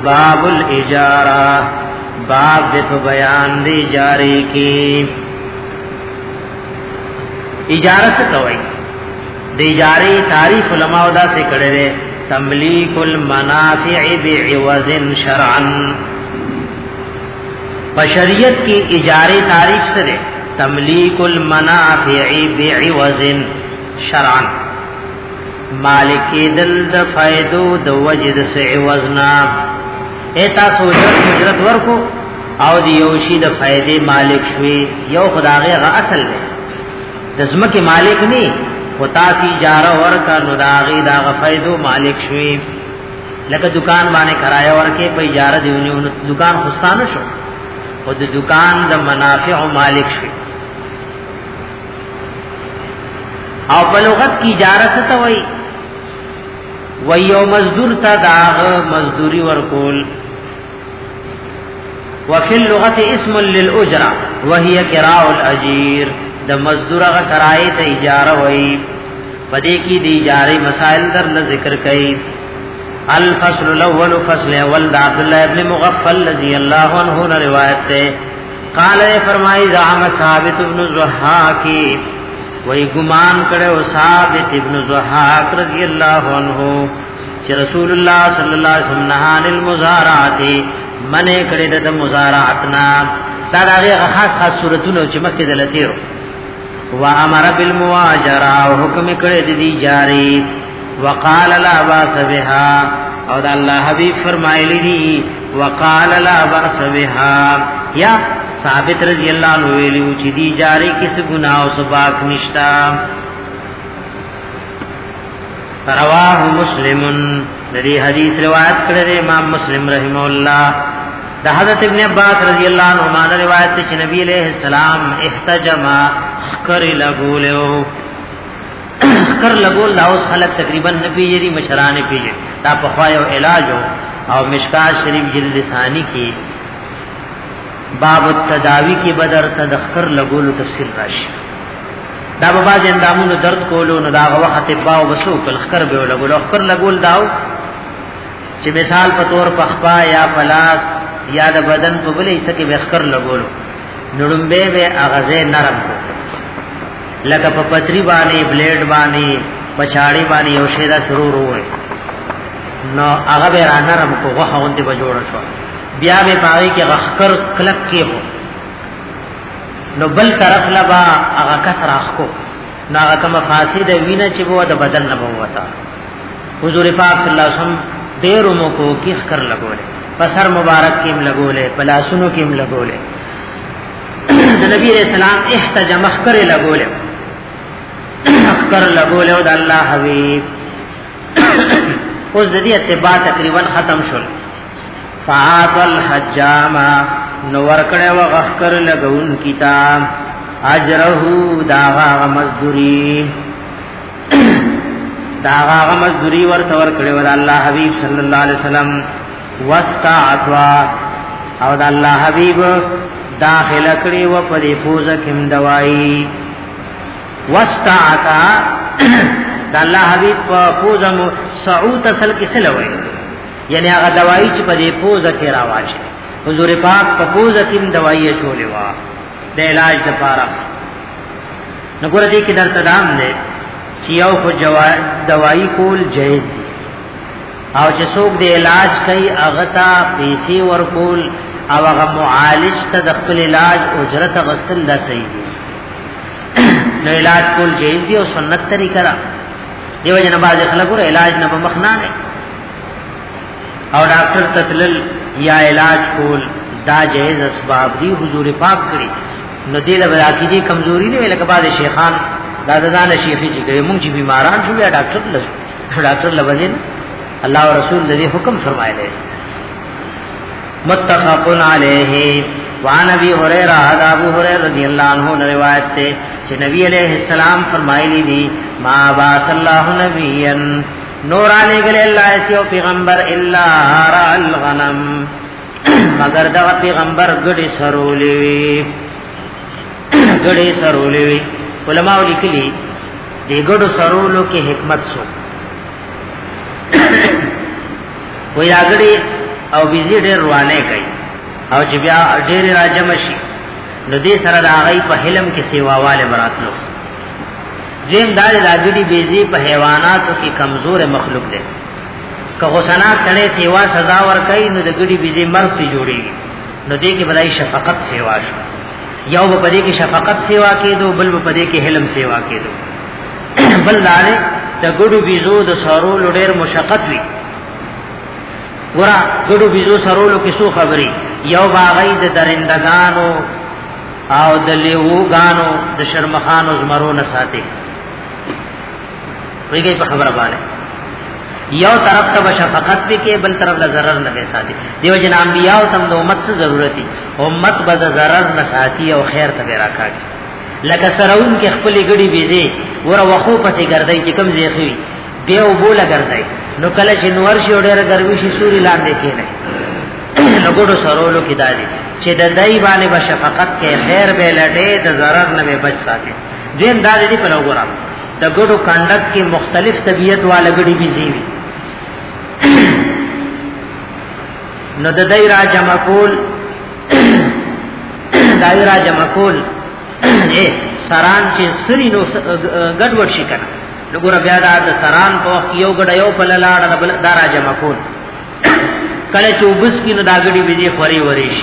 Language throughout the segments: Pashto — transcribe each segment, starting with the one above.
باب الاجارہ باب دے بیان دی اجارے کی اجارت کوئی دی اجارے تعریف علماء دا سے کڑے دے تملیک المنافع بعوض شرعا بشریت کی اجارے تعریف سے دے تملیک المنافع بعوض شرعا مالک دل د فائدو د وجد سے عوضنا ایتا سوجرت ورکو او دی یوشی د فائدے مالک شوی یو خداغی غا اصل دے دزمک مالک نی خطا سی جارہ ورکا نداغی دا غا فائدو مالک شوی لکه دکان بانے کرایا ورکے پا اجارہ دیونیو دکان خستانو شو خود دکان د منافع مالک شوی او بلغت کی اجارت توئی ویو مزدور تا داغ مزدوری ورکول وفي اللغت اسم للأجرة وهي كراء الأجير د مزدور غ کرائے ته اجارہ وئی پدې کې د اجارې مسائل در ذکر کړي الفصل الاول فصل اول د عبد الله ابن مغفل رضی الله عنه نے روایت ہے قال فرمائی زعم ثابت ابن زحاق وہی گمان کرے او ثابت ابن زحاق رضی اللہ عنہ کہ رسول اللہ صلی اللہ علیہ وسلم نہى عن المزارعات منع کرے د مزارعتنا دا هغه خاص صورتونو چې مکه دلتیرو وامر بالمواجره او حکم کړی دی جاری وقال لا باس بها او د الله حبیب فرمایلی دی وقال لا باس بها یا ثابت رضی اللہ عنہ ویلو چې دی جاری کس گناہ او سباق نشتا رواه مسلم دې حدیث روایت کړی امام مسلم رحمه الله د حضرت ابن عباس رضی اللہ عنہما روایت چې نبی علیہ السلام احتجم کر لګولو کر لګول لاوس خلق تقریبا نبی یری مشران پیږي دا په خوايو علاج او مشکات شریف جلد ثانی کی باب التداوی کی بدر تدخر لګولو تفصیل راشي دا بابا جندامونو درد کولو نو دا وخت باو وسو کل خر به لګولو خر لګول داو چې مثال په تور پخپا یا پلاس یا د بدن په بلې سکه به خر لګولو نړمبه به اغازه نرم کو لکه په پتری باندې بلیډ باندې پچاړی باندې یو شی دا سرور وای نو هغه به را نرم کو غوښه اونته به جوړ شو بیا به پای کې غخر کلک کې هو نو بل طرف لبا هغه کسر اخکو نو هغه کوم فاسد وینه چې وو د بدن نه وتا حضور پاک صلی الله علیه وسلم ډېر مو کو کې خر لګولې پسر مبارک کې لګولې پلاسونو کې لګولې د نبی رسول الله احتجم خر لګولې خر لګولې او د الله حبيب اوس د دې اتباع تقریبا ختم شول فاعط الحجام نور کړه و غخر لګون کتاب اجره داغه مزدوری داغه مزدوری ورته ور کړه ور الله حبيب صلی الله علیه وسلم واستعطوا او د الله حبيب داخله کړي و په پوزه کې دوايي واستعطا د الله حبيب په پوزه سعود اصل کې سلوي یعنی هغه دوايي چې په دې پوزه کې راوځي حضور پاک په پوزه کې دوايي چولې وا د علاج لپاره نو ګور دې کې درته دام نه چې یو خو دوايي کول جایز دي او چې څوک د علاج کوي هغه ته پیسې ورکول او هغه معالج ته د خپل علاج اجرت غسل لا صحیح دي نو علاج کول جایز دي او سنت طریقه را دیو جن باز خلکو علاج نه مخنا نه او ډاکټر تتلل یا علاج کول دا جایز اسباب دي حضور پاک کړی نو دې له عقیدې کمزوري نه لکه بعض شیخان دادان شیخي چې کوي مونږ چې بیماران شو یا ډاکټر لبدین الله او رسول دې حکم فرمایله متفق علیه وعن ابي هريره ابو هريره رضی الله عنه روایت ہے کہ نبی علیہ السلام فرمایلی دی ما باث الله نبیا نور علی گلے اللہ ایسیو پیغمبر الا را الغنم مگر دا پیغمبر گڑی سرولی علماء لیکلی دی گڑو سرولو کی حکمت سو وی دا گڑی او بيزي ډېر روانه کوي او چې بیا ډېر راجم شي نو دې سره د هغه په حلم کې سیواواله براتلو دیم دال راګړي بيزي په حیواناتو کې کمزور مخلوق دی که غسنات تړي سیوا سزا ور کوي نو د ګړي بيزي مرګ ته جوړيږي نو دې کې بدای شفقت سیوا شو یو په دې کې شفقت سیوا کېدو بل په دې کې حلم سیوا کېدو بل داله د ګړو بيزو د سارول ډېر مشقت وي ورا ګړو بيزو سارولو کې څو خبري یو باغې د درندگانو او د لیوګانو د شرمخانو زمرو نه ساتي ویږي په خبره باندې یو طرف ته شفقت به کې بل طرف له ضرر نه به ساتي دیو جن انبیاء تم د امت څخه ضرورت دي امت به د ضرر نه ساتي او خیر ته راکاږي لکه سرون کې خپل ګړي بيزي ور وخو پسې ګرځي چې کم زیخوي دیو بوله ګرځي نو کله چې نور شي ډېر ګرمي شي سوري لاندې کې نه نو ګړو سرولو کې دادي چې د دای باندې به شفقت کې خیر به لټه د ضرر نه به بچ ساتي دین دا دې په لوګورم د ګړو کندک کې مختلف طبيعت والا ګړي بيزي وي نو د دایره جمع کول دایره جمع کول سران چې سری نو ګډوډ شي کنه وګوره بیا د سران په یو ګډ یو په لاړه بل دارا جمع کول کله چې وبس کې نو دا ګډي بيزي خوري وريش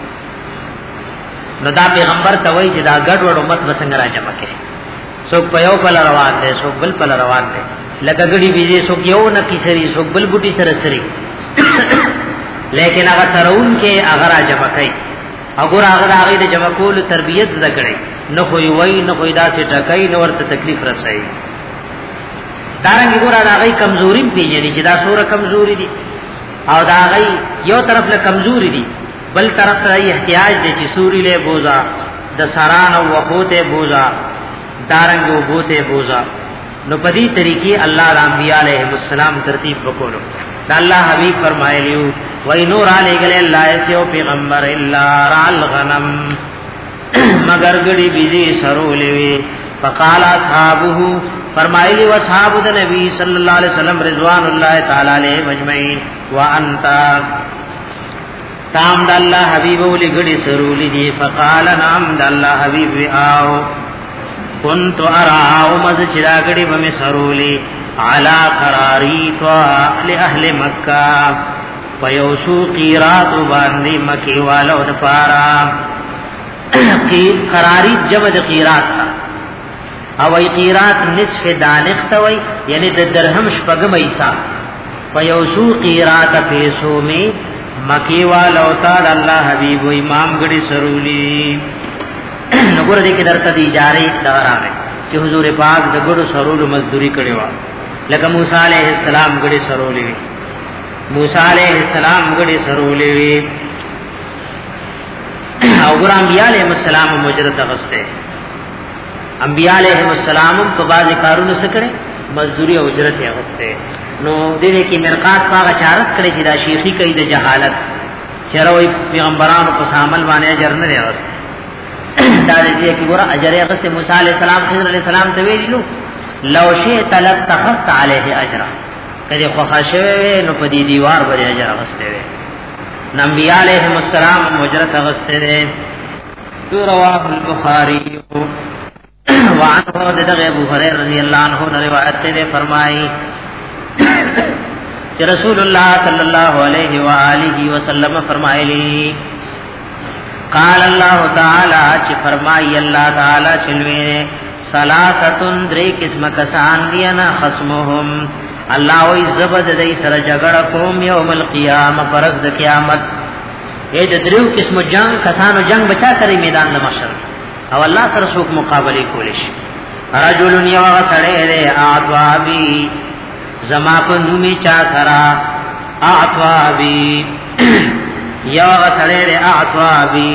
نو دا پیغمبر ته وایي چې دا ګډوډ امت وسنګ را جمع کړي څوک په یو په روان دي څوک بل په روان دي لکه ګډي بيزي څوک یو نه کیسري څوک بل بوټي سره سري لیکن هغه ترون کې هغه را جمع کوي اگر هغه د جمع کول تربيت زکړي نه خوې وای نه خوې دا سي ټکای نو ورته تکلیف رسایي دارنګ ګور هغه کمزوري پیژني چې دا سوره کمزوري دي او دا هغه یو طرف له کمزوري دي بل طرف ته احتیاج دي چې سوري له بوزا د سران او وقوته بوزا دارنګ وبوته بوزا نو په دې طریقې الله د انبیاء علیهم السلام ترتیب وکړو دا الله حبیب فرمایلیو وای نور علی گله الله ایسو پیغمبر الا رال غنم مگر گڑی بیزی سرولوی فقال اصحابه فرمایلی واصحاب د نبی صلی الله علیه وسلم رضوان الله تعالی علیه مجمعین وانت تام د الله حبیب ولي گڑی سرولی دی فقال نام د الله حبیب آو كنت ارى مزجرا گڑی بم سرولی على قراریت لاهل مکہ فیوسو قیرات باندې مکی والو د پارا قراریت جمع د قیرات او ای قیرات نصف دانق توي یعنی د درهم شپږم ایسا فیوسو قیرات پیسو می مکی والو تعالی الله حبیب امام گڑی سرولی نګور دې کې درته دی جاری دغرانه چې حضور پاک د ګړو سرولو مزدوری کړي وا لکه موسی علیہ السلام گڑی سرولی وی موسی علیہ السلام گڑی سرولی وی او ګر انبیاء علیہ السلام مجرد غسته انبیاء علیہ السلام په باز کارونه سکړي مزدوری او اجرت غسته نو دې کې مرقات پاغه چارت کړي چې دا شیخی کوي د جهالت چروي پیغمبرانو په عمل باندې اجر نه لري دا دې کې ګور اجر غسته موسی علیہ السلام خضر علیہ السلام ته ویلو لو شئت لتخذت عليه اجرا کله خو خاصه نو په دې دیوار باندې اجر غسته وي نبی علیہ السلام مجرد غسته ده رواه البخاری وعنه دغه ابو هريره رضی الله عنه روایت ده فرمایي چې رسول الله صلی الله علیه و آله وسلم فرمایلی قال الله تعالی چې فرمایي الله تعالی چلوي ثلاثه درې قسمه کسان دي انا خصمهم الله وی زبد دای سره جګړه کوم یوم القیامه پرز د قیامت اې د دریو قسم جنگ کسانو جنگ بچا کوي میدان د محشر او الله سره څوک مقابله کولی شي رجل یو غسړې دې اعطابی زما په نومي چا سرا اعطابی یو غسړې دې اعطابی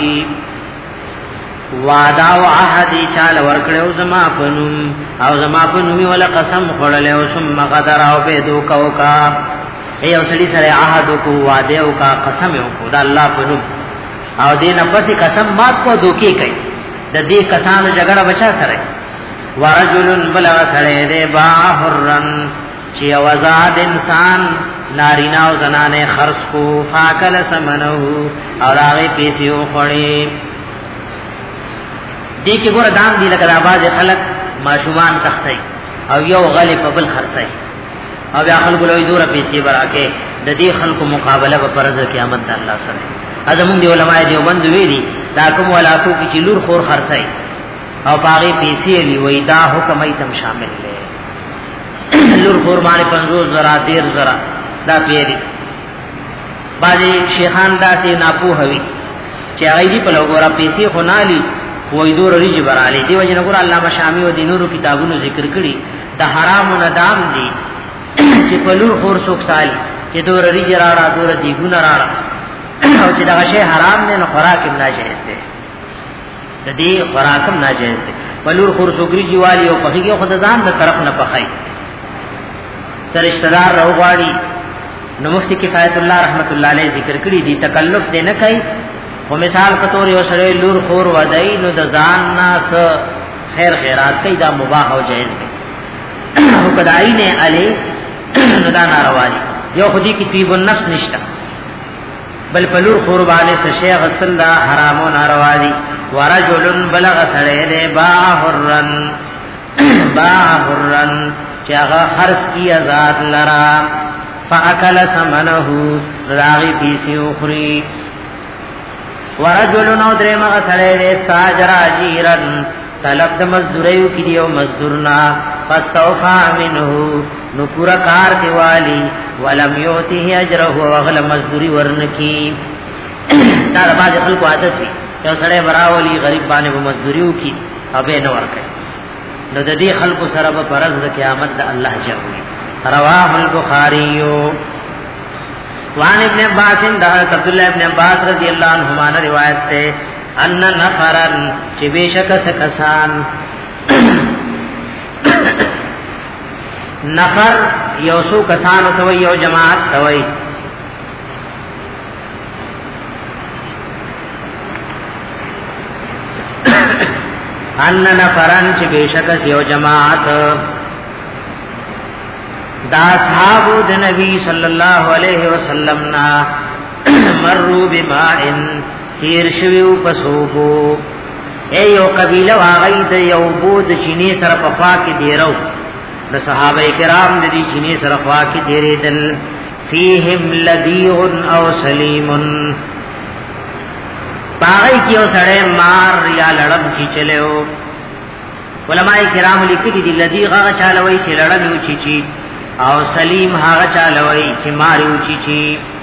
وعدا او عهد چال ورکړو زما پنوم او زما پنومي ولا قسم خړلې او ثم غدر او به دوکاو کا ایو سړي سره عهد کو وعده او کا قسم او کو دا الله پنوم او دینه پسې قسم مات کو دوکي کوي د دې کسانو جګړه بچا سره ورجل بلا سره دې باحرن چې وزاد انسان نارینا او زنانه خرص کو فاکل سمنه او هغه پیسې وخړي دې کې ګور دام دی لکه آباد خلک ماشومان تختای او یو غلی په بل خرڅای او بیا خلکو له دوره پیسې براکه د دې خلکو مقابله په پرځ قیامت د الله سره ازمون دی علماء دیوبند ویلي دا کوم ولاتو کې چې لور خور خرڅای او باغی پیسې لی وای دا حکم ایتم شامل دی لور خور باندې 50 زرا 13 زرا دا پیری باندې شیخان داسې ناپو هوي چې هغه دی په لګورا پیسې خنالي وای دور ریج برالی دی وجه نګور علامه شامی او دینورو کتابونو ذکر کړي د حرام او ندام دي چې په لور خور څوک سالي چې دور ریج راړه دور دی ګون راړه او چې دا شی حرام نه خوراک هم ناجایز دی د دې خوراک هم ناجایز دی په لور خور څوک ریج والی او په هغه خدای ځان د طرف نه پخای سر رشتہ دار راوغاړي نو مفتی کفایت الله رحمت الله علیه ذکر کړي دي تکلف دې نه کوي و مثال کتور یو سره لور خور ودای نو د ځان ناس خیر خیرات کوي دا مباح او جایز دی او کدائی نه علی نو دا ناروا دي یو خودی کی طیب النفس نشتا بل پلور خور باندې شیخ صلی الله حرام او ناروا دي ورجل بلغ سره با حرن چاغه خرص کی آزاد لرا فاکل ثمنه راغی پیسی اخری ورجل نو درې مغه سره دې تاجر اجیرن طلب د مزدوریو کې دیو مزدورنا فاستوفا منه نو پورا کار دیوالی ولم یوته اجره وغل مزدوری ورنکی دا باز خلکو عادت وي یو سره براولی غریب باندې په مزدوریو کې ابه نه ورکړي نو د دې خلکو سره په پرز د قیامت د الله جوړي رواه البخاری وان ابن عباس دا عبد الله ابن عباس رضی اللہ عنہما نے روایت ہے ان نفرن چې بشک سکسان نفر یوسو کسان تو یو جماعت توي ان نفرن چې بشک یو جماعت دا صحابو د نبی صلی الله علیه وسلم نا مروا بماء تیر شویو پسوبو اے یو قبیله واغی د یو بود چینی سره په خوا کې دیرو د صحابه کرام د دې چینی سره خوا کې دیریدل فیهم لذیع او سلیم باغی کیو سړی مار یا لړم کی چلےو علماء کرام لیکلي دي لذیع هغه چالوي چې لړم یو چی او سلیم هغه چالوي چې ماریو چی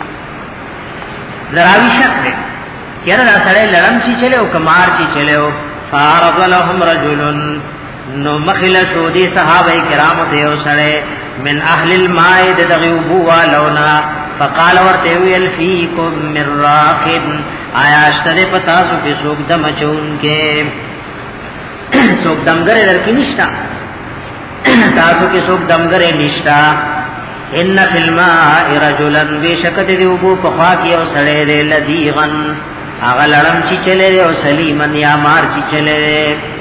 دراوی شک دے چیرہ دا سڑے لڑم چی چلے او کمار چی چلے او فارض لهم رجلن نو مخل شودی صحابہ کرام دیو سڑے من اہل المائد دغیوبو والونا فقال ورتویل فیکم من راقب آیا اشتر پتاسو کی سوک دم چون کے سوک دمگر درکی نشتا تاسو کی سوک دمگر نشتا ان فی الماء رجلا بشکت دیوبو پخواکی او سڑے دے لدیغن آغا لڑم چی چلے دے او سلیمن یا مار چی چلے دے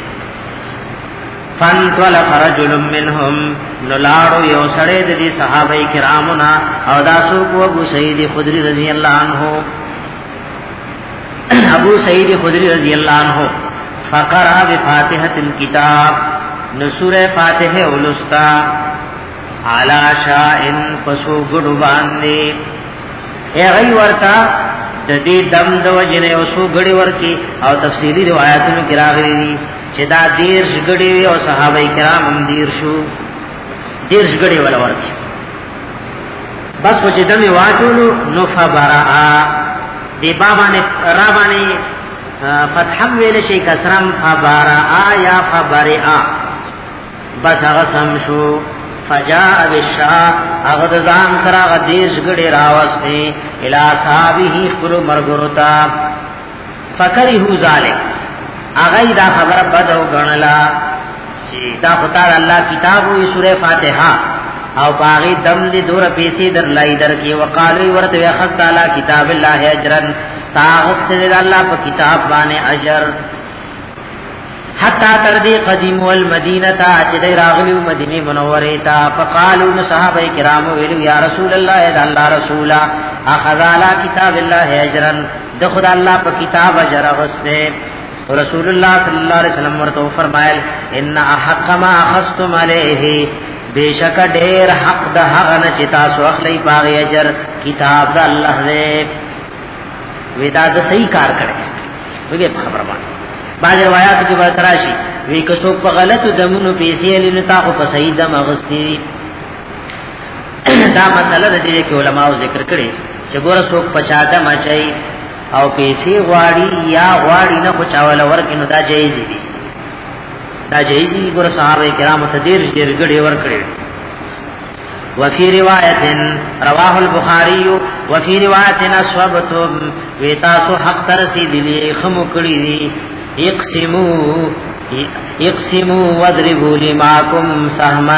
فانطلق رجل منهم نلاڑو یو سڑے دے دی صحابہ کرامنا او داسو کو ابو سعید خدری رضی اللہ عنہ ابو سعید خدری رضی اللہ عنہ فقرہ بفاتحة الكتاب نسور فاتحہ اولستا علا شائن پسو گڑو باندے اے غی ورطا ددی دم دو جنے وسو گڑی ورکی او تفصیلی روایتوں کی راغلی دی چه دا دیرش گڑی وی او صحابہ کرام هم دیرش گڑی والا ورکی بس و چه دمی واجولو نفا براعا دی بابانی رابانی فتحم ویل شی کسرم فبراعا یا فبرعا بس اغسم شو فجاء بالشاء اغدزان سرا غدیش گڑی راوستے الى صحابی خلو مرگرتا فکرہو ذالک اغی دا خبر بدو گنلا چی دا خطار اللہ کتابوی سورہ فاتحہ او پاغی دم دی دور پیسی در لائی در کی وقالوی ورطوی خست علا کتاب اللہ اجرن تاغست دی اللہ پا کتاب بانے اجر حتا تر دې قدیم والمدینه تا چې د راغلیو مدینه منوره تا فقالوا صحابه کرام ویلو یا رسول الله اذا الله رسولا اخذ على کتاب الله اجرا د خدای الله په کتاب اجر غسته رسول الله صلی الله علیه وسلم ورته فرمایل ان حق ما اخذتم علیه بیشک ډیر حق د هغه نه چې تاسو اخلي باغ اجر کتاب د الله دې ودا د صحیح کار کړي وګه خبره باندې بعض روایت کې به تراشي وی که څوک په غلطو دمونو پیسې لنه تاسو په صحیح دم اغستی دا مسله د دې کې علماء ذکر کړي چې ګوره څوک پچاته مچي او پیسې غواړي یا غواړي نه خو چاول ورکینو دا جایز دي دا جایز دي ګوره صحابه کرام ته ډیر ګډي ورکړي وفي روایت رواه البخاري وفي روایت اصحابتم ویتاسو حق ترسي دي خمو کړي دي اقسموا واضربوا لماكم سهما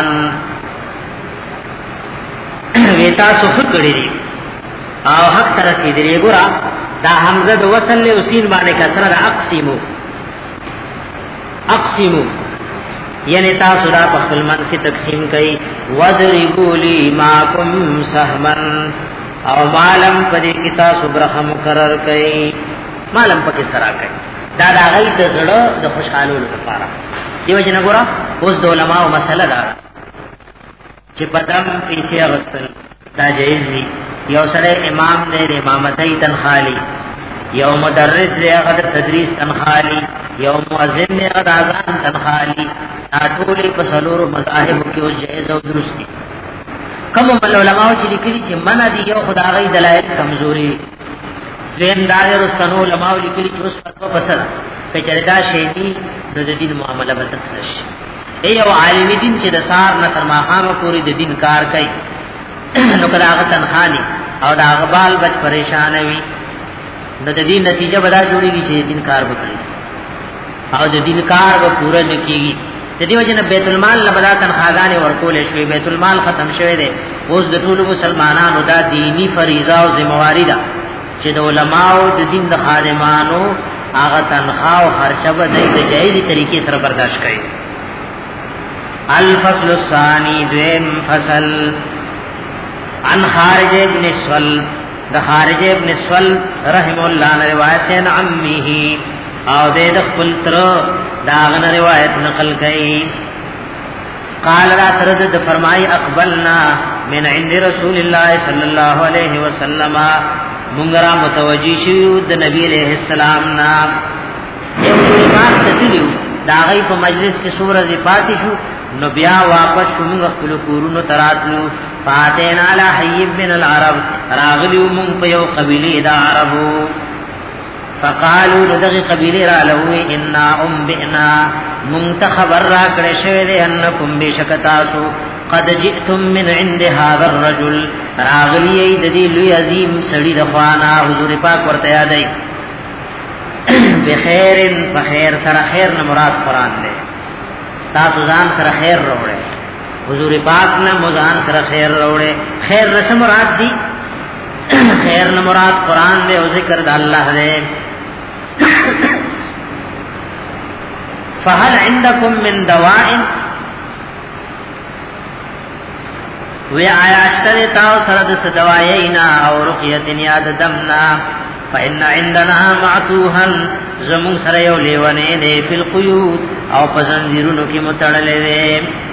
ویتاسو فکړي دي او حق ترسي دي ګوره دا حمزه د وصل له وسین باندې کثر اقسمو یعنی تاسو دا په خپل من کې تقسیم کړي وضربوا لي ماکم سهما او مالم پدې کې تاسو برخه مقرر کړي مالم پکې سره کړي دا دا غي د زړه د خوشحالو لپاره دیو جن ګورا اوس د علماء مسله دا چې پدم پیسې اغستل دا جایز دي یو سره امام دې امامتای تنخالی یو مدرس دې هغه تدریس تنخالی یو مؤذن دې هغه اذان تنخالی ټولې په سلور مذاهب کې اوس جایز او درست دي کوم علماء چې لیکلي چې منع دي یو خدای دلایل کمزوري دین دار رسنو علماء لیکلي چې اوس په بسره کچردا شی دي د دین معاملې بدل شي یو عالم دین چې د سار نه تر ماقامه پوری د دین کار کوي نو کله هغه تنخالی او دا غبال بچ پریشان وي نو د دې نتیجه بدا جوړیږي چې دین کار وکړي او د دین کار به پوره نکېږي د دې وجه نه بیت المال لبدا تنخواګان ورکول شي بیت المال ختم شوی دی اوس د ټولو مسلمانانو دا دینی فریضه او ذمہواری ده چې د علماو د دین د خادمانو هغه تنخواه او خرچه به د جایزي طریقې سره برداشت کړي الفصل الثاني دویم فصل عن خارج ابن سول د خارج ابن سول رحم الله روایت عن عمه او د خپل تر داغه روایت نقل کړي قال را ترد فرمای اقبلنا من عند رسول الله صلی الله علیه وسلم مونږه متوجی شو د نبی علیہ السلام نا یو ایمان تدلیو دا غي په مجلس کې سورہ پاتې شو نو بیا واپس موږ خپل کورونو تراتلو فاتینا علی حی بن العرب راغلیو مونږ په یو قبیله د عربو فقالوا لذي قبیله را لوی ان بنا منتخبر را کړه شوی د انکم بشکتاسو قد جئتم من عند هذا الرجل راغلی د دې لوی عظیم سړي د خوانا حضور پاک ورته یادای بخیر فخیر سره خیر نه مراد قران دی تاسو ځان سره خیر وروړي حضور پاک نه مزان سره خیر وروړي خیر رسم مراد دی خیر نه مراد قران دی او ذکر د الله دی فهل عندكم من دواء وی آیا اشتر تاو سرد سدوائینا او رقیت یاد دمنا فإن عندنا معتوحا زمون سر یو لیونے دے فی القیود او پسندیرونو کی متڑلے دے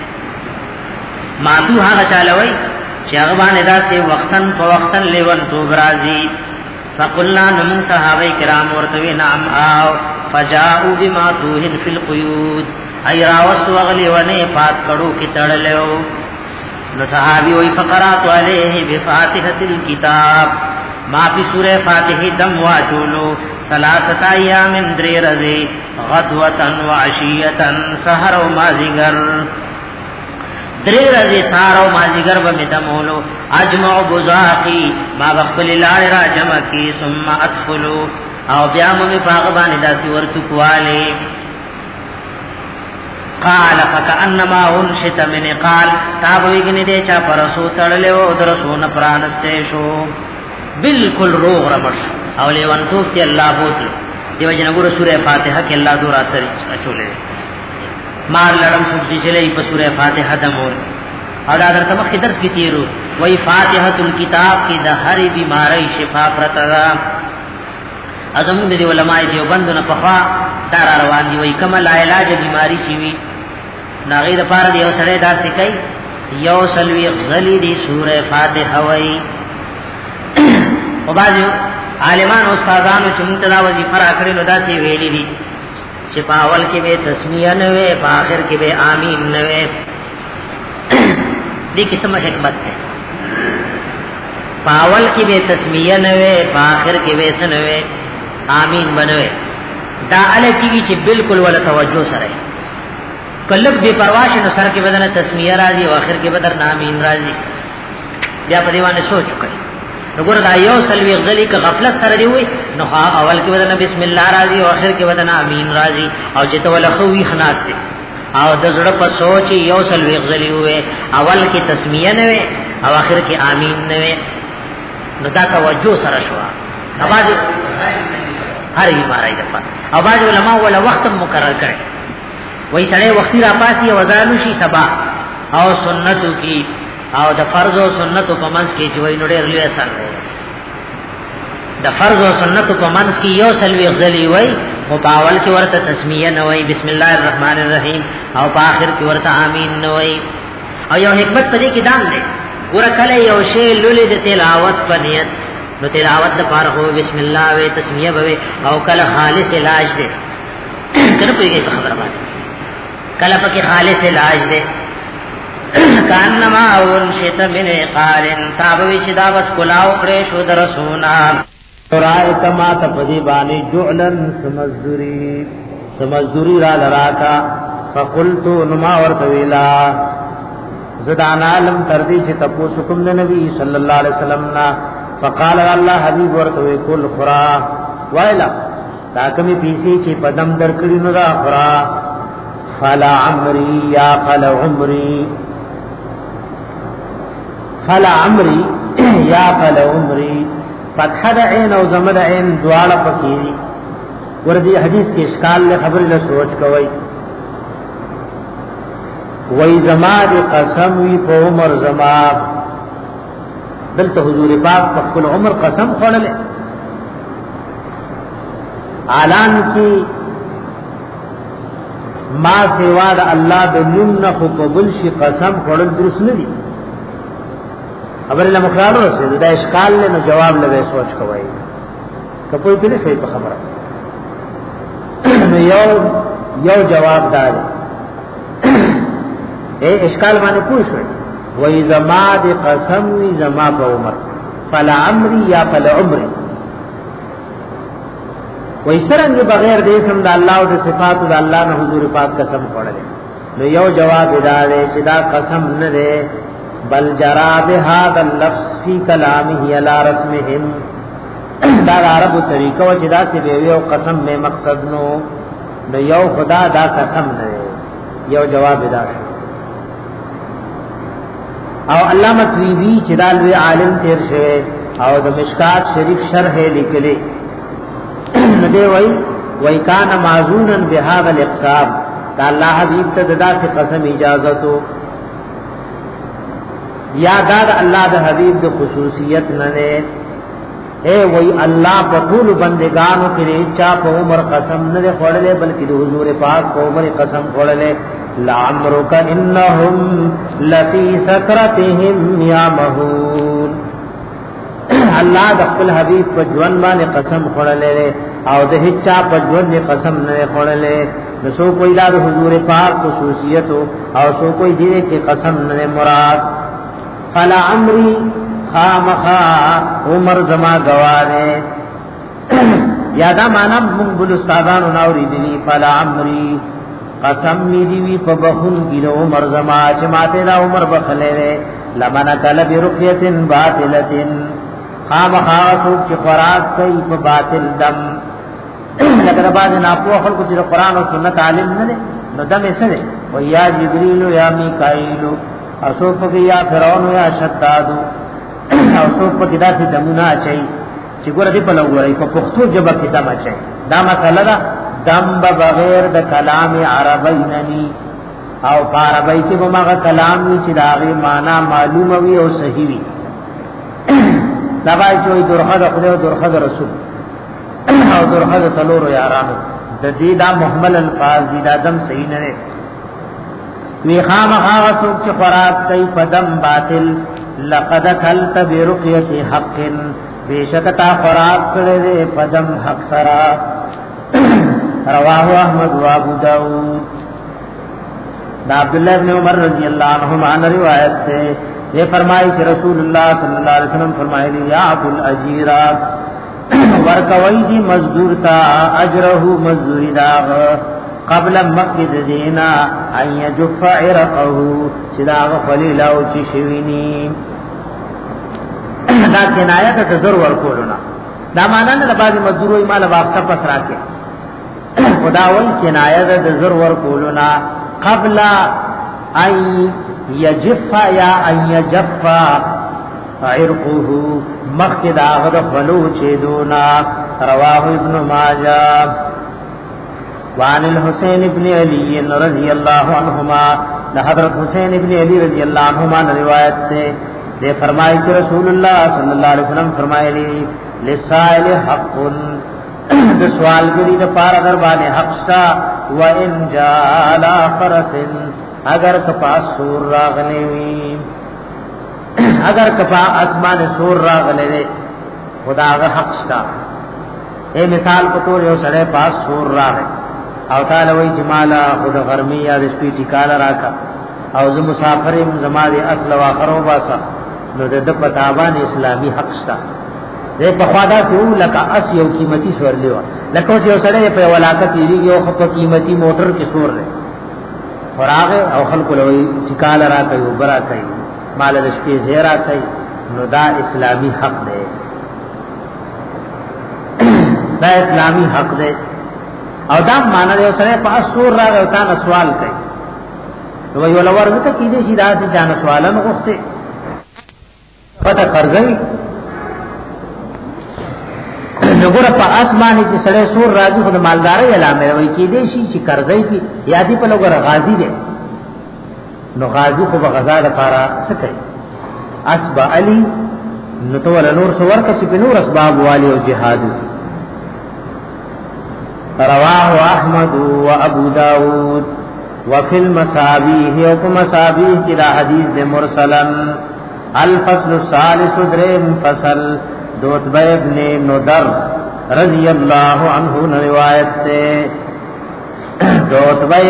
معتوحا غچالوئی چی اغبان دا سے وقتن پا وقتن لیون تو برازی فقلنا نمون صحابہ کرام ورتوی نعم آو فجاؤ بمعتوحن فی القیود ای راوستو اغلیونے پات کڑو کی تڑلیو نو صحابی وی فقرات علیہ بفاتحة الكتاب ما پی سورہ فاتحی دم واچولو ثلاثت ایام دری رضی غدوتا و عشیتا سحر و مازگر دری رضی سحر و مازگر بمدمولو اجمع بزاقی ما بقبل لار را جمع کی ثم ادخلو او بیامو فاغبانی داسی ورتکوالی قال فكأنما انشت من قال تابویگنی دے چا پرسو تڑلے و درسو نپرانستے شو بالکل روغ رمش اولی وانتوف تی اللہ بوتلو دیو جنګور سوره فاتحه کې الله دور اثر اچولې مار لړم سوچي چلې په سوره فاتحه دمور او دا درته مخ درس کې تیرو وای فاتحه الکتاب کې د هر بیماری شفا پرتا ازم دې علماء دیو بندونه په خوا دار روان دي وای کومه لا علاج بیماری شي وي ناغې د پاره دیو سره داسې کوي یو سلوی غزلی دی سوره فاتحه وای او باندې عالمان او استادانو چې منتدا وظیفه راکړي نو داسې ویلي دي چې په اول کې به تسمیه نه وي په اخر کې به امین نه وي دې قسمه حکمت ده په اول کې به تسمیه نه وي په اخر کې به سن وي امین بنوي دا ال کېږي چې بالکل ولا توجه سره کلب بے پرواش نو سر کې بدن تسمیه راځي او اخر کې بدر امین راځي بیا په دیوانه سوچ کړئ نګور دا یو سلوی غزلی که غفلت سره دی وي نو اول کې بدن بسم الله راځي او اخر کې بدن امین راځي او چې ته ولا خوې خناس دي او د زړه په سوچ یو سلوی غزلی وي اول کې تسمیه نه وي او اخر کې امین نه وي نو دا توجه سره شو اواز هر بیماری ده او باج علماء ولا وخت مقرر کړي وای سړی وختي را پاسي او ځانو شي سبا او سنتو کی او د فرض او سنتو په منځ کې چې وای نو ډېر لوی اثر دی د فرض او سنتو په منځ کې یو سلوي غزلی وای او په اول کې ورته تسمیه نه وای بسم الله الرحمن الرحیم او په اخر کې ورته امین نه وای او یو حکمت پدې کې دان دی ور کله یو شی لولې د تلاوت په نیت نو تلاوت د پاره هو بسم الله وای تسمیه به او کله خالص علاج دی کنه په دې خبره باندې کله پکې خالص علاج دی کانما اون شیط من قالن تابوی شدا بس کلاو کرے شو درسونا رائت ما تپدی بانی جعلن سمزدوری را لراکا فقلتو نما ورطویلا زدان عالم تردی چی تپو سکم نبی صلی اللہ علیہ وسلم نا فقال اللہ حبیب ورطوی کل خورا وائلا تاکمی پیسی چی پدم درکڑی ندا خورا فلا عمری یا فلا عمری فلا عمری یا فلا عمری فتح دا عین او زمد عین دوالا فکیری وردی حدیث کے اشکال لے خبر لے سوچ کوئی وی زماد قسم وی پا عمر زماد دلتا حضور پاک پخل عمر قسم خوڑ لے اعلان کی ما سوا دا اللہ دا نمنا خو قبلشی قسم خوڑل درست ندی خبر اللہ مقرار رسید دا اشکال لے نو جواب لگے سوچ کوئی کپوئی پی نشوئی پا خبر یو جواب دار اے اشکال مانے پوچھوئی وی زما دی قسم وی زما پا عمر فلا عمری یا فلا عمری وی سرنگ بغیر دے اسم دا اللہ و دا صفات دا اللہ نا حضور پاک قسم پڑھلے نو یو جواب دارے چدا قسم ندے بل جرا بهذا اللفظ فی کلامه علی رسمهم دا عربو طریقہ و چدا سے بیوی قسم میں مقصد نو یو خدا دا قسم نہ یو جواب دا او علامہ طیبی چدا لوی عالم تیر شوی او د مشکات شریف شرح لکلی ندے وی کان معذونا بهذا الاقسام تا اللہ حبیب تددا سے قسم اجازتو یا داد اللہ دا حبیب دا خصوصیت ننے اے وی اللہ پتول بندگانو کے لئے چاپ عمر قسم ننے خوڑلے بلکہ دا حضور پاک کو عمر قسم خوڑلے لعمرک انہم لفی سکرتہم یا مہون اللہ دا قل حبیب پا جون بانے قسم خوڑلے او دا ہچا پا جون نے قسم ننے خوڑلے نسو کوئی دا حضور پاک خصوصیتو او سو کوئی دیرے کی قسم ننے مراد فلا عمری خامخا عمر زما گوانے یادا مانا منبل استادان ناوری دیوی فلا عمری قسم می دیوی پا بخون کی دا عمر زما چماتے دا عمر بخلے رے لمنک لبی رقیت باطلت خامخا سوک چی قرآن کئی پا باطل دم لکر بعض ناپو خلقو چی دا قرآن و سنت عالم نلے نو دم اسلے و یا جبریلو یا میکائیلو اسوک پکی یا فرعون یا شدادو اسوک پکی دا سی دمونا چاہی چې ګور دې په لګورې په پښتو ژبه کې دم اچي دا مسله ده دم بغیر د کلام عربی نني او عربی کې به ماغه کلام چې داغه معنا معلومه وي او صحیح وي دا وایي چې درخه د خدای او درخه د رسول او درخه د سلور یارانو د دې دا محمل الفاظ دي دا دم صحیح نه نه وی خامخا وسوک چې خوراک کوي پدم باطل لقد کلت برقیه حق بیشکتا خوراک کړي پدم حق سرا رواه احمد و ابو داود دا عبد الله بن عمر رضی اللہ عنہما روایت سے یہ فرمائی کہ رسول اللہ صلی اللہ علیہ وسلم فرمائے یا ابو الاجیرات ورکوی دی مزدور تا اجرہ مزدوری داغ قبل مقید دینا ان یجف عرقه صداغ خلیلاو چی شوینی دا کنایت تذر ورکولونا دا مانا نا بعضی مزدوروی مالا واقتا پس راکے خداوی کنایت تذر ورکولونا قبل ان یجف یا ان یجف عرقه مخد آغد خلو چیدونا رواه ابن ماجہ وعن الحسین ابن علی رضی اللہ عنہما حضرت حسین ابن علی رضی اللہ عنہما روایت سے دے فرمائی کہ رسول اللہ صلی اللہ علیہ وسلم فرمائے لی لسائل حق دے سوال گری دے پار اگر بانے حق شتا وَإِن جَعَلَا فَرَسٍ اگر کپاس سور راغنے وی اگر کپا اسمان سور راغنے دے خدا اگر حق شتا اے مثال پتور یو سڑے پاس سور راغنے او تعالی وی جمالا خود غرمی یا دسپی ٹکالا راکا او زم مسافرم زمادی اصل و آخرو باسا نو دے دپ تابان اسلامی حق شتا دے پخوادا سے او لکا اس یو قیمتی سور لیوا لکو سے یو سڑے پہ ولاکت لیگی یو خب قیمتی موٹر کی سور لے اور آگے او خلق لوی ٹکالا راکا یو برا کئی مال دسپی زیرا کئی نو دا اسلامی حق دے دا اسلامی حق دے او دا مانا دے سره پاس سور را او تا سوال کوي نو یو لور وته کې دې شي دا چې جان سوالن غوښته پته قرضوي نو ګره په اسمانه چې سره سور راځي خو د مالداري علامه وي کې دې شي چې قرضوي کی یادی په لګره غازی دي نو غازی خو غزا د پارا څه کوي اسبا علی نو تو ول نور سور کسي په نور اسباب والی او جهاد رواه احمد و ابو داود وفي المصابيح وكما مصابيح كده حديث ده مرسلا الفصل الثالث درم فصل دوتبہ ابن نضر رضی اللہ عنہ روایت سے دوتبہ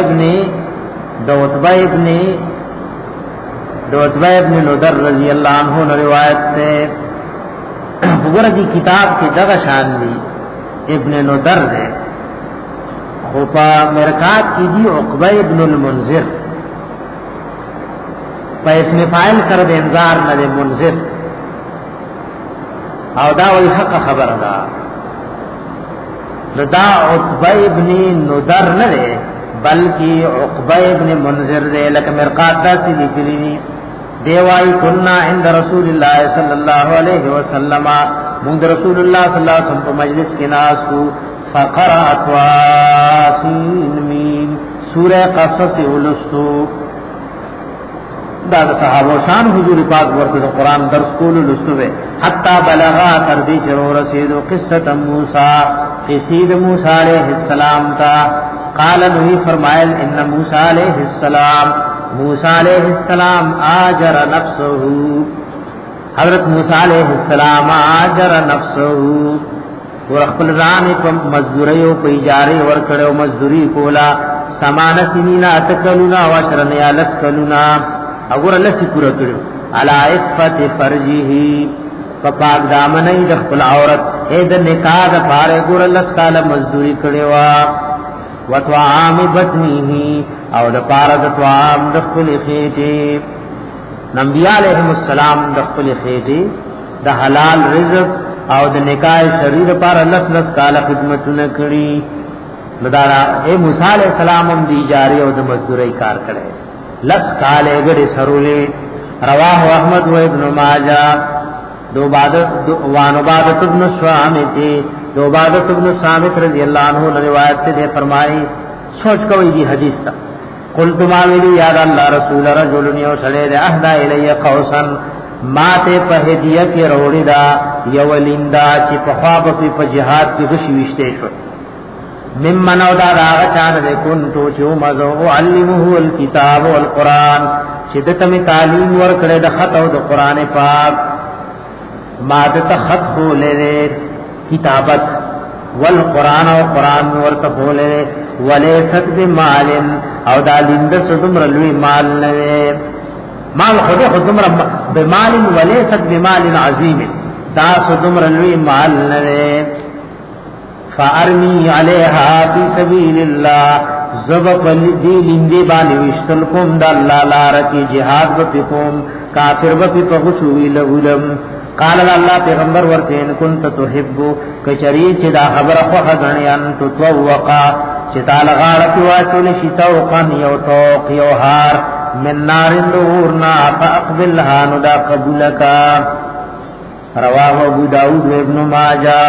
ابن نضر رضی اللہ عنہ روایت سے بغردی کتاب کی دغه شان دی ابن نضر ہے خوپا مرکات کی دی عقبہ ابن المنذر پا اسم فائل کرد انذار ند منذر او دا وی حق خبر دا دا عقبہ ابن نضر ندے بلکہ عقبہ ابن منذر دے لکہ مرکات دا سی لکلی دیوائی کننا عند رسول اللہ صلی اللہ علیہ وسلم مند رسول اللہ صلی اللہ علیہ وسلم کو مجلس کے ناس کو فقرأت واسین میم سورہ قصص ولستو دا صحابہ شان حضور پاک ورته قرآن درس کول لستو ہے حتی بلغا تردی چرو رسیدو قصت موسیٰ قصید موسیٰ علیہ السلام تا قال نوی فرمائل ان موسیٰ علیہ السلام آجر نفسه حضرت موسیٰ علیہ السلام آجر نفسه ورخل ځان په مزدوری او په اجاره ورکړو مزدوری کولا سامان سنینا اتکلونا واشرن یا لسکلونا وګور لسی پورا کړو علا عفت فرجه پاک دامنې د خپل عورت اې د نکاح د پاره ګور لس کال مزدوری کړو وطعام بطنه او د پاره د طعام د خپل خېټه نبی علیہ السلام د خپل خېټه د حلال رزق او د نکاح شریر پر لس کال خدمتونه کړی مدارا اے موسی علیہ السلام هم دی جاری او د مزدوری کار کړي لس کال غړي سرولې رواه احمد و ابن ماجه وان عبادت ابن الصامت عبادت ابن الصامت رضی اللہ عنہ روایت سے فرمائی سوچ کوئی دی حدیث تا قلت ما ویلی یا اللہ رسول رجل یو سڑے دے اهدا الی قوسا ما ته په هدیه کې وروړی دا یو لیندا چې په خواب په جهاد کې غشي وشته شو ممن او دا هغه چانه ده كنتو چې مزو علمه الكتاب والقران چې دته می تعلیم ورکړه د خط او د قران پاک ما د خط خولې کتابت والقران او قران ورته خولې وليست بمال او دا لیند سدمر لوی مال نه مال خدمر بمال وليست بمال عظیم دا سدمر لوی مال نه فارمی علیها فی سبیل الله زبق دی لیندې باندې وشتل کوم د الله لار کې jihad وکوم کافر وکي په خوشوي لغلم قال الله پیغمبر ورته ان كنت تحب کچری چې دا خبره خو غنی ان تطوقا چې تعالی غاړه کې واچول شي توقن یو توق یو هار من نار نورنا فاقبلها ندا قبولک رواه ابو داود و ابن ماجه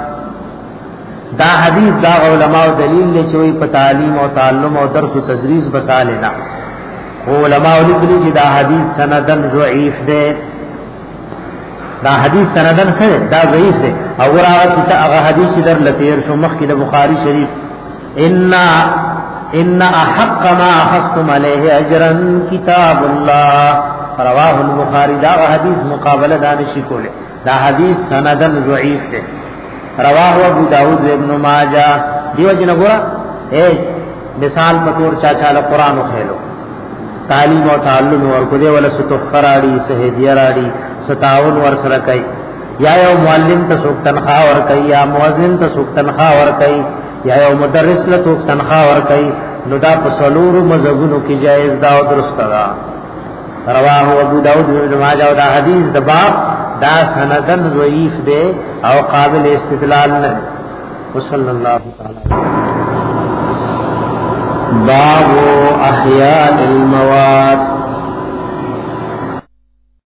دا حدیث دا علماء دلیل لے چوئی پا تعلیم و تعلم و درس و تدریس بسا لینا علماء لکلی چی دا حدیث سندن ضعیف دے دا حدیث سندن سے دا ضعیف دے اور آغا اغا حدیث در لطیر شو مخی دا بخاری شریف ان احق ما اخستم علیہ اجرا کتاب اللہ رواہ البخاری دا حدیث مقابلہ دانشی کو لے دا حدیث سندن ضعیف دے رواه ابو داود و ابن ماجه دیو جن گورا مثال پتور چاچا له قران خېلو تعلیم او تعلم ور کو دی ولا ستخراړي سهدیراړي ستاون ور سره کوي یا یو معلم ته څوک تنخواه ور کوي یا مؤذن ته څوک تنخواه ور کوي یا یو مدرس له څوک تنخواه ور کوي نو دا په سلور مذهبونو کې جایز دا او درست دا رواه ابو داود و ابن ماجه او دا حدیث د باب دا سندن ضعیف دے او قابل استدلال نہ صلی اللہ تعالی باب احیاء المواد